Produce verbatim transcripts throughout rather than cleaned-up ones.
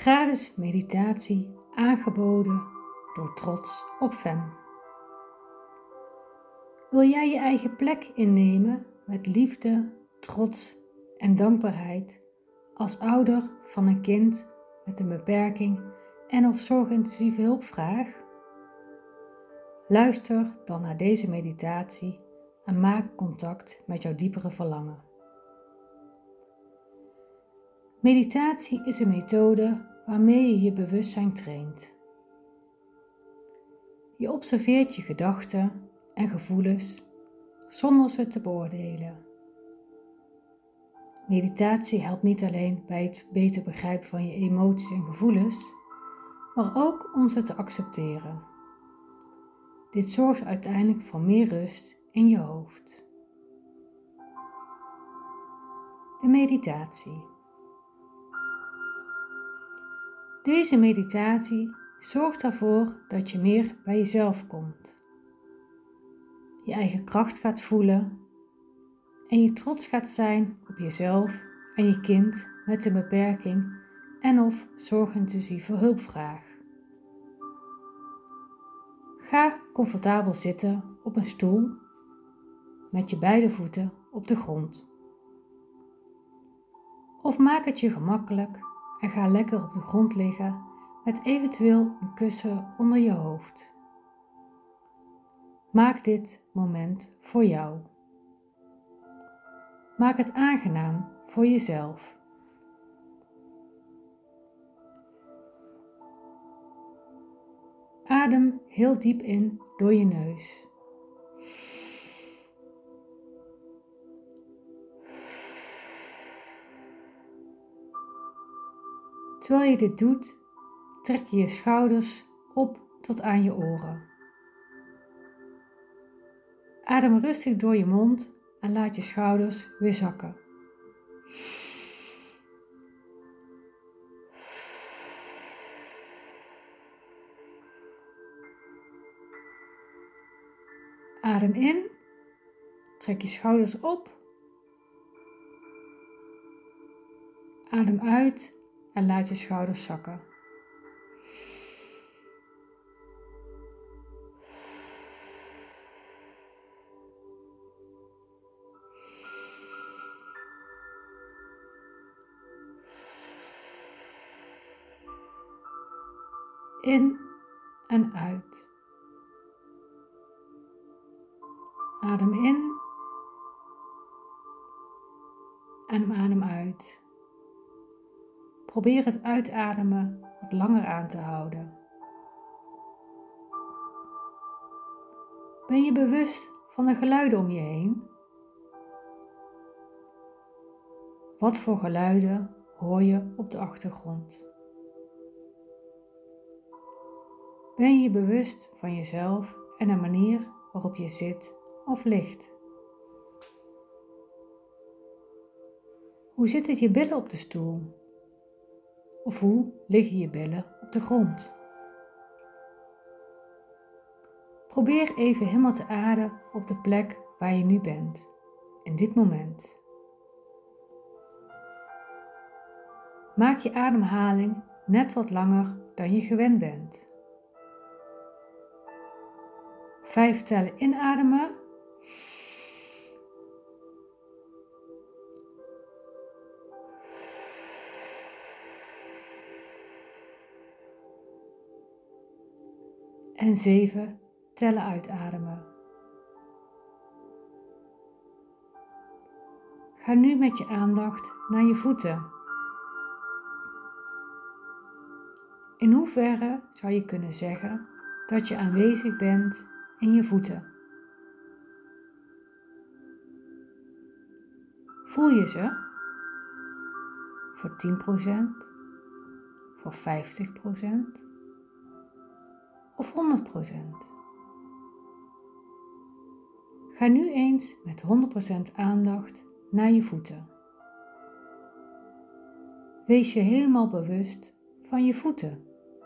Gratis meditatie aangeboden door Trots op Fem. Wil jij je eigen plek innemen met liefde, trots en dankbaarheid als ouder van een kind met een beperking en of zorgintensieve hulpvraag? Luister dan naar deze meditatie en maak contact met jouw diepere verlangen. Meditatie is een methode waarmee je je bewustzijn traint. Je observeert je gedachten en gevoelens zonder ze te beoordelen. Meditatie helpt niet alleen bij het beter begrijpen van je emoties en gevoelens, maar ook om ze te accepteren. Dit zorgt uiteindelijk voor meer rust in je hoofd. De meditatie. Deze meditatie zorgt ervoor dat je meer bij jezelf komt, je eigen kracht gaat voelen en je trots gaat zijn op jezelf en je kind met een beperking en of zorgintensieve hulpvraag. Ga comfortabel zitten op een stoel met je beide voeten op de grond. Of maak het je gemakkelijk en ga lekker op de grond liggen met eventueel een kussen onder je hoofd. Maak dit moment voor jou. Maak het aangenaam voor jezelf. Adem heel diep in door je neus. Terwijl je dit doet, trek je je schouders op tot aan je oren. Adem rustig door je mond en laat je schouders weer zakken. Adem in, trek je schouders op. Adem uit en laat je schouders zakken. In en uit. Adem in en adem uit. Probeer het uitademen wat langer aan te houden. Ben je bewust van de geluiden om je heen? Wat voor geluiden hoor je op de achtergrond? Ben je bewust van jezelf en de manier waarop je zit of ligt? Hoe zitten je billen op de stoel? Of hoe liggen je billen op de grond? Probeer even helemaal te ademen op de plek waar je nu bent, in dit moment. Maak je ademhaling net wat langer dan je gewend bent. Vijf tellen inademen. En zeven tellen uitademen. Ga nu met je aandacht naar je voeten. In hoeverre zou je kunnen zeggen dat je aanwezig bent in je voeten? Voel je ze? Voor tien procent? Voor vijftig procent? Of honderd procent? Ga nu eens met honderd procent aandacht naar je voeten. Wees je helemaal bewust van je voeten.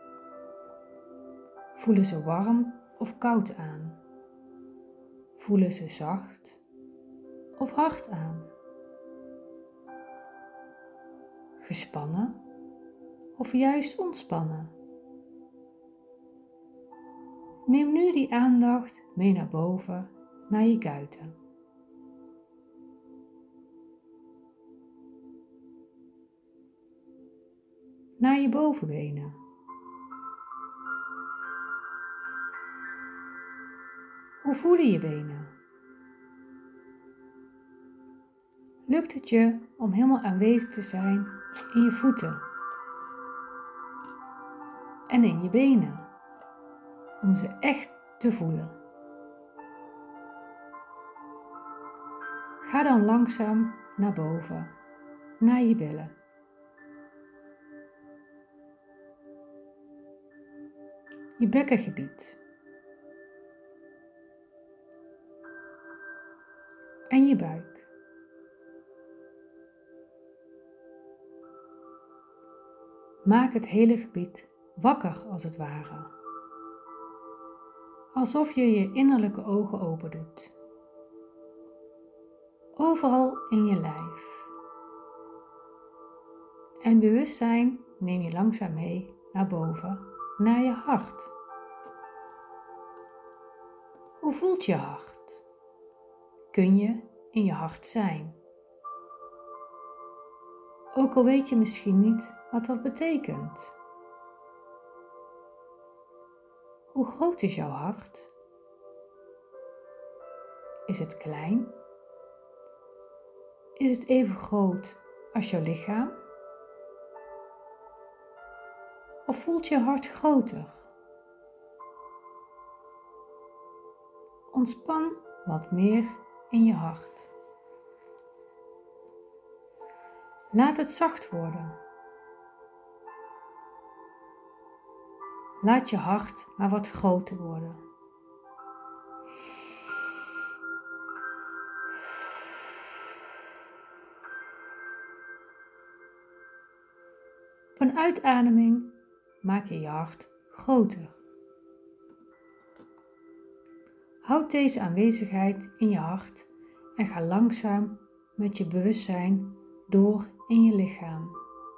Voelen ze warm of koud aan? Voelen ze zacht of hard aan? Gespannen of juist ontspannen? Neem nu die aandacht mee naar boven, naar je kuiten. Naar je bovenbenen. Hoe voelen je benen? Lukt het je om helemaal aanwezig te zijn in je voeten en in je benen, om ze echt te voelen? Ga dan langzaam naar boven, naar je billen. Je bekkengebied. En je buik. Maak het hele gebied wakker als het ware. Alsof je je innerlijke ogen open doet. Overal in je lijf. En bewustzijn neem je langzaam mee naar boven, naar je hart. Hoe voelt je hart? Kun je in je hart zijn? Ook al weet je misschien niet wat dat betekent. Hoe groot is jouw hart? Is het klein? Is het even groot als jouw lichaam? Of voelt je hart groter? Ontspan wat meer in je hart. Laat het zacht worden. Laat je hart maar wat groter worden. Op een uitademing maak je je hart groter. Houd deze aanwezigheid in je hart en ga langzaam met je bewustzijn door in je lichaam.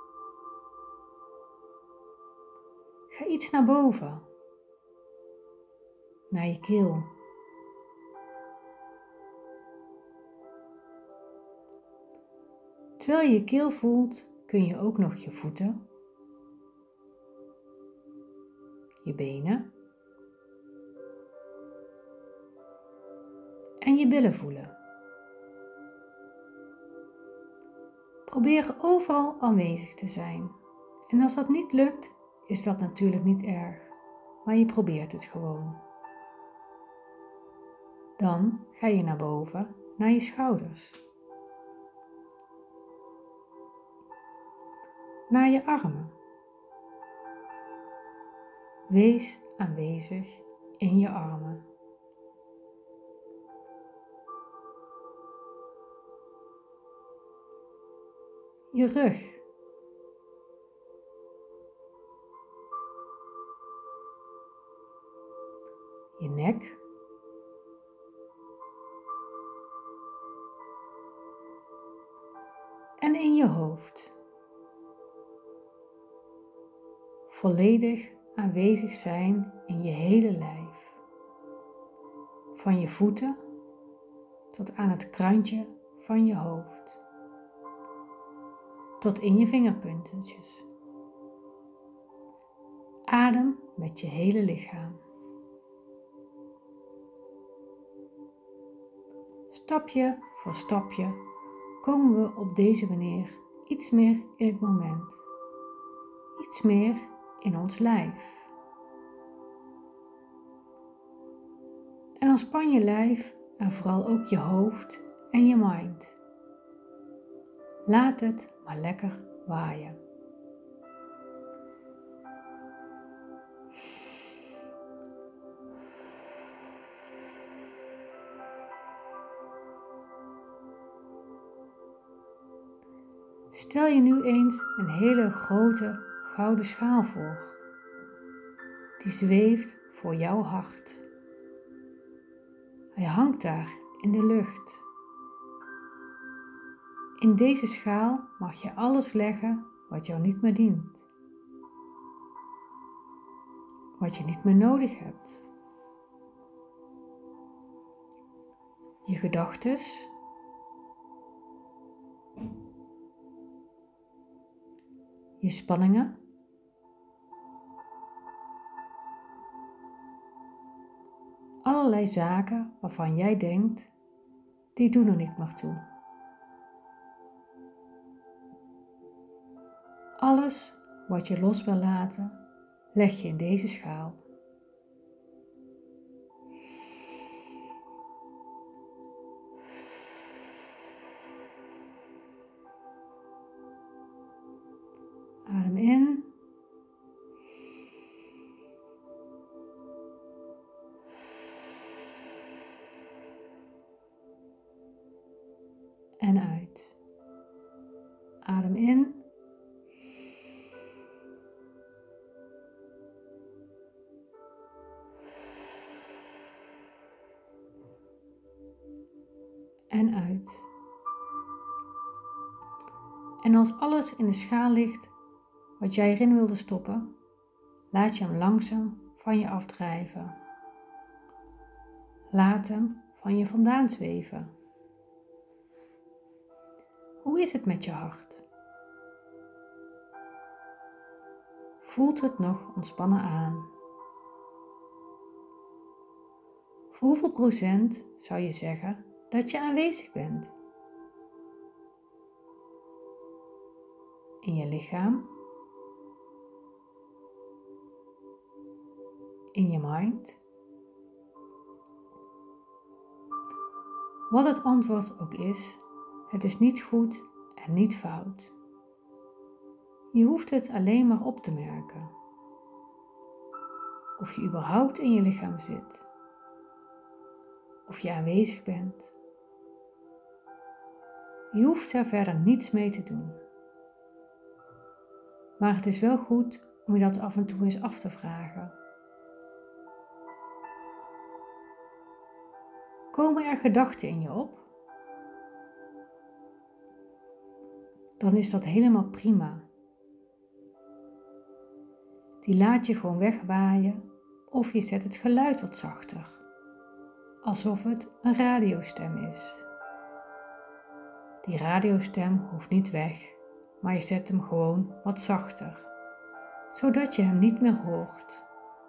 Ga iets naar boven, naar je keel. Terwijl je je keel voelt, kun je ook nog je voeten, je benen en je billen voelen. Probeer overal aanwezig te zijn. En als dat niet lukt, is dat natuurlijk niet erg, maar je probeert het gewoon. Dan ga je naar boven, naar je schouders. Naar je armen. Wees aanwezig in je armen. Je rug. Je nek. En in je hoofd. Volledig aanwezig zijn in je hele lijf. Van je voeten tot aan het krantje van je hoofd. Tot in je vingerpuntjes. Adem met je hele lichaam. Stapje voor stapje komen we op deze manier iets meer in het moment. Iets meer in ons lijf. En ontspan je lijf en vooral ook je hoofd en je mind. Laat het maar lekker waaien. Stel je nu eens een hele grote gouden schaal voor. Die zweeft voor jouw hart. Hij hangt daar in de lucht. In deze schaal mag je alles leggen wat jou niet meer dient. wat je niet meer nodig hebt. Je gedachtes, je spanningen, allerlei zaken waarvan jij denkt, die doen er niet meer toe. Alles wat je los wil laten, leg je in deze schaal. Adem in. En uit. Adem in. En uit. En als alles in de schaal ligt wat jij erin wilde stoppen, laat je hem langzaam van je afdrijven. Laat hem van je vandaan zweven. Hoe is het met je hart? Voelt het nog ontspannen aan? Voor hoeveel procent zou je zeggen dat je aanwezig bent? In je lichaam? In je mind? Wat het antwoord ook is, het is niet goed en niet fout. Je hoeft het alleen maar op te merken. Of je überhaupt in je lichaam zit. Of je aanwezig bent. Je hoeft er verder niets mee te doen. Maar het is wel goed om je dat af en toe eens af te vragen. Komen er gedachten in je op? Dan is dat helemaal prima. Die laat je gewoon wegwaaien of je zet het geluid wat zachter. Alsof het een radiostem is. Die radiostem hoeft niet weg, maar je zet hem gewoon wat zachter, zodat je hem niet meer hoort.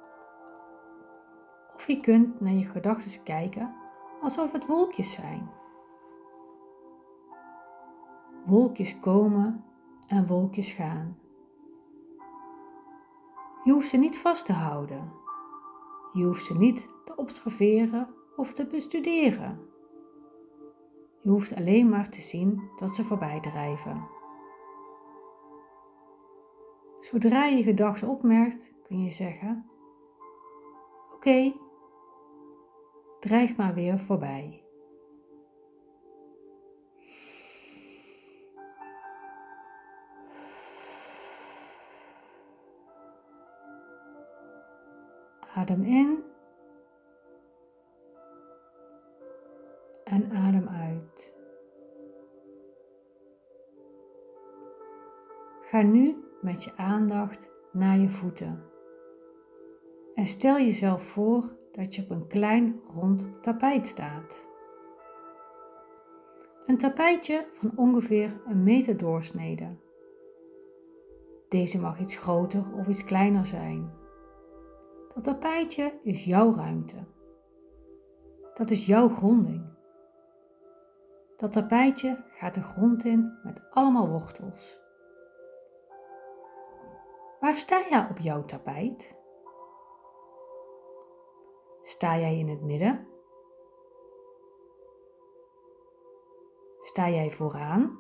Of je kunt naar je gedachten kijken alsof het wolkjes zijn. Wolkjes komen en wolkjes gaan. Je hoeft ze niet vast te houden. Je hoeft ze niet te observeren of te bestuderen. Je hoeft alleen maar te zien dat ze voorbij drijven. Zodra je je gedachten opmerkt, kun je zeggen: Oké, okay, drijf maar weer voorbij. Adem in en adem uit. Ga nu met je aandacht naar je voeten en stel jezelf voor dat je op een klein rond tapijt staat. Een tapijtje van ongeveer een meter doorsnede. Deze mag iets groter of iets kleiner zijn. Dat tapijtje is jouw ruimte. Dat is jouw gronding. Dat tapijtje gaat de grond in met allemaal wortels. Waar sta jij op jouw tapijt? Sta jij in het midden? Sta jij vooraan?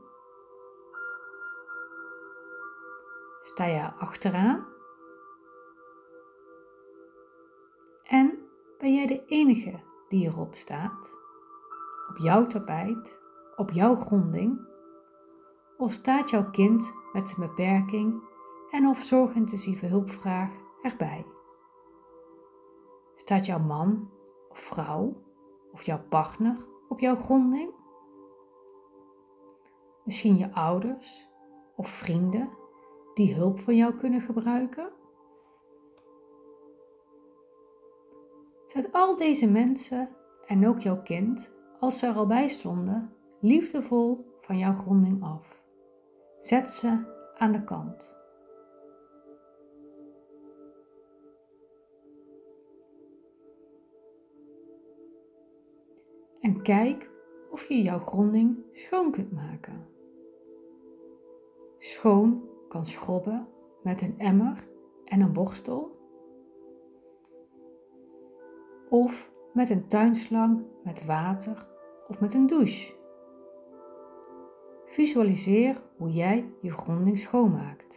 Sta jij achteraan? En ben jij de enige die erop staat? Op jouw tapijt, op jouw gronding? Of staat jouw kind met zijn beperking en of zorgintensieve hulpvraag erbij? Staat jouw man of vrouw of jouw partner op jouw gronding? Misschien je ouders of vrienden die hulp van jou kunnen gebruiken? Zet al deze mensen en ook jouw kind, als ze er al bij stonden, liefdevol van jouw gronding af. Zet ze aan de kant. En kijk of je jouw gronding schoon kunt maken. Schoon kan schrobben met een emmer en een borstel. Of met een tuinslang met water of met een douche. Visualiseer hoe jij je gronding schoonmaakt.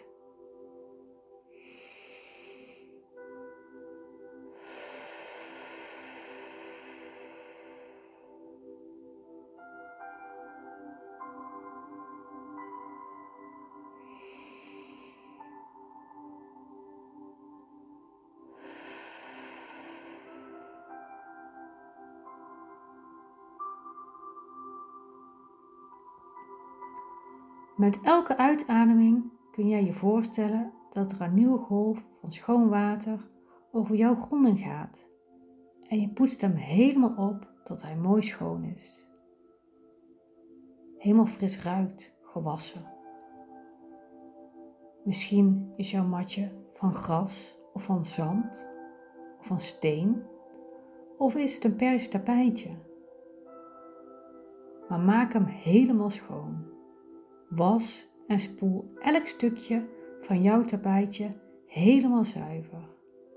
Met elke uitademing kun jij je voorstellen dat er een nieuwe golf van schoon water over jouw gronding gaat en je poetst hem helemaal op tot hij mooi schoon is. Helemaal fris ruikt, gewassen. Misschien is jouw matje van gras of van zand of van steen of is het een pers tapijtje. Maar maak hem helemaal schoon. Was en spoel elk stukje van jouw tapijtje helemaal zuiver.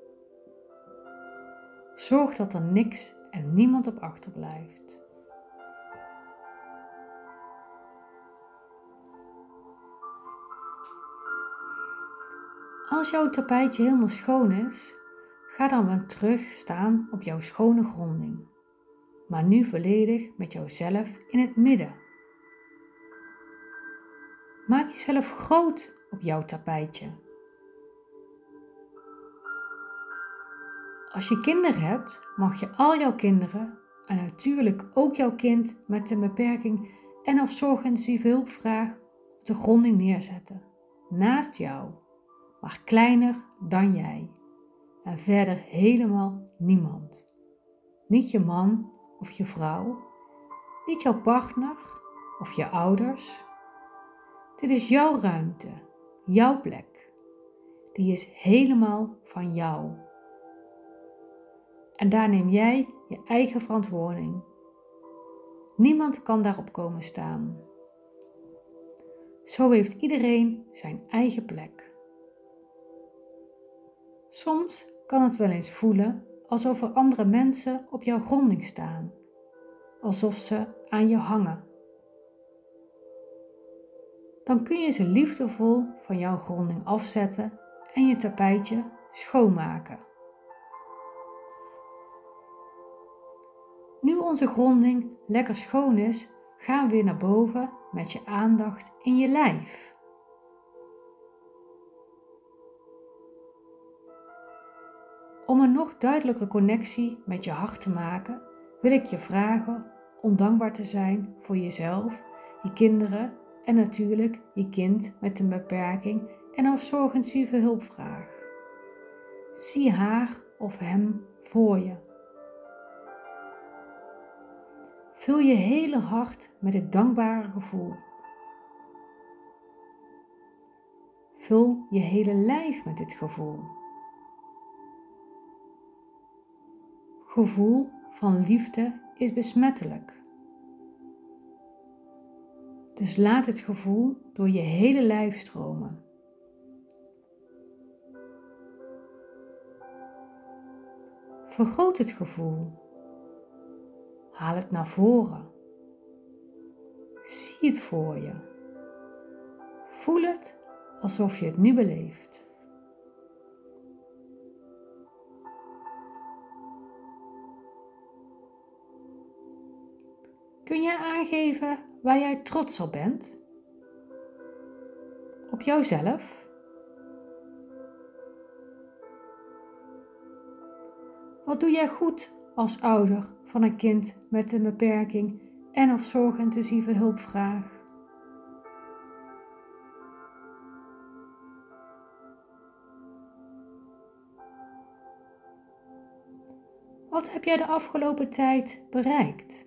Zorg dat er niks en niemand op achterblijft. Als jouw tapijtje helemaal schoon is, ga dan weer terug staan op jouw schone gronding, maar nu volledig met jouzelf in het midden. Maak jezelf groot op jouw tapijtje. Als je kinderen hebt, mag je al jouw kinderen, en natuurlijk ook jouw kind met een beperking en of zorgintensieve hulpvraag, op de gronding neerzetten, naast jou, maar kleiner dan jij. En verder helemaal niemand. Niet je man of je vrouw, niet jouw partner of je ouders. Dit is jouw ruimte, jouw plek. Die is helemaal van jou. En daar neem jij je eigen verantwoording. Niemand kan daarop komen staan. Zo heeft iedereen zijn eigen plek. Soms kan het wel eens voelen alsof er andere mensen op jouw gronding staan, alsof ze aan je hangen. Dan kun je ze liefdevol van jouw gronding afzetten en je tapijtje schoonmaken. Nu onze gronding lekker schoon is, gaan we weer naar boven met je aandacht in je lijf. Om een nog duidelijkere connectie met je hart te maken, wil ik je vragen om dankbaar te zijn voor jezelf, je kinderen en natuurlijk je kind met een beperking en of zorgintensieve hulpvraag. Zie haar of hem voor je. Vul je hele hart met het dankbare gevoel. Vul je hele lijf met dit gevoel. Gevoel van liefde is besmettelijk. Dus laat het gevoel door je hele lijf stromen. Vergroot het gevoel. Haal het naar voren. Zie het voor je. Voel het alsof je het nu beleeft. Kun jij aangeven waar jij trots op bent? Op jouzelf? Wat doe jij goed als ouder van een kind met een beperking en of zorgintensieve hulpvraag? Wat heb jij de afgelopen tijd bereikt?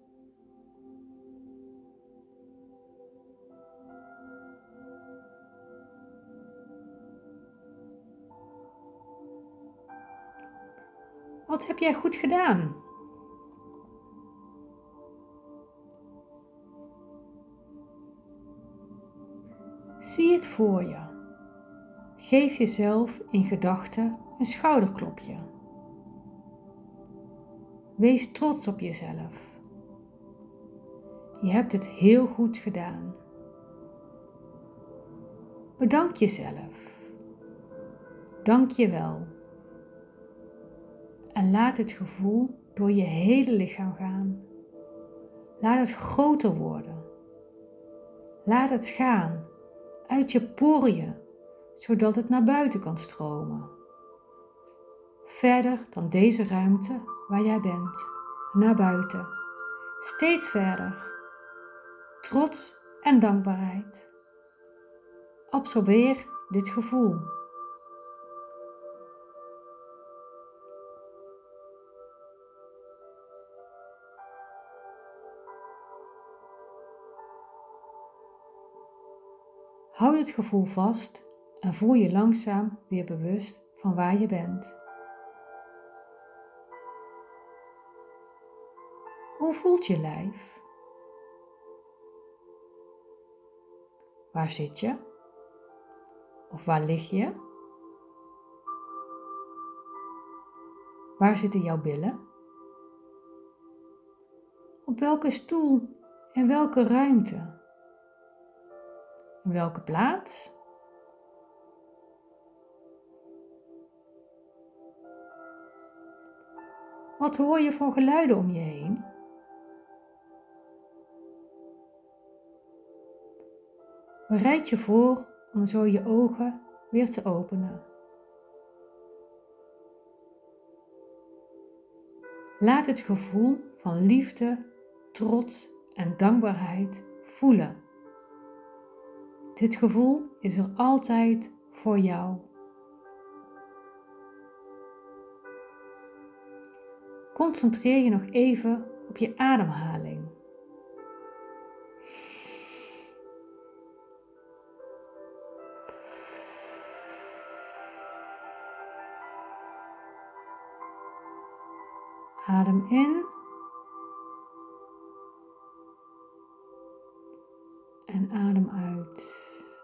Wat heb jij goed gedaan? Zie het voor je. Geef jezelf in gedachten een schouderklopje. Wees trots op jezelf. Je hebt het heel goed gedaan. Bedank jezelf. Dank je wel. En laat het gevoel door je hele lichaam gaan. Laat het groter worden. Laat het gaan uit je poriën, zodat het naar buiten kan stromen. Verder dan deze ruimte waar jij bent, naar buiten. Steeds verder. Trots en dankbaarheid. Absorbeer dit gevoel. Houd het gevoel vast en voel je langzaam weer bewust van waar je bent. Hoe voelt je lijf? Waar zit je? Of waar lig je? Waar zitten jouw billen? Op welke stoel en welke ruimte? In welke plaats? Wat hoor je voor geluiden om je heen? Bereid je voor om zo je ogen weer te openen. Laat het gevoel van liefde, trots en dankbaarheid voelen. Dit gevoel is er altijd voor jou. Concentreer je nog even op je ademhaling. Adem in en adem uit.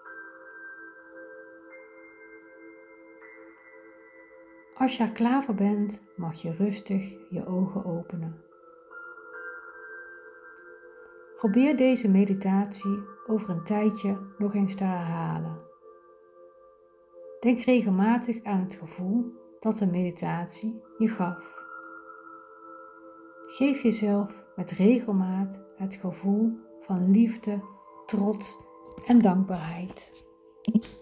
Als je er klaar voor bent, mag je rustig je ogen openen. Probeer deze meditatie over een tijdje nog eens te herhalen. Denk regelmatig aan het gevoel dat de meditatie je gaf. Geef jezelf met regelmaat het gevoel van liefde, trots en dankbaarheid.